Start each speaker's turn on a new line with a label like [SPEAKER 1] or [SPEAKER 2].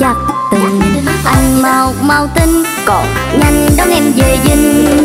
[SPEAKER 1] chặt từng. Anh mau mau tin còn nhanh đón em về dinh.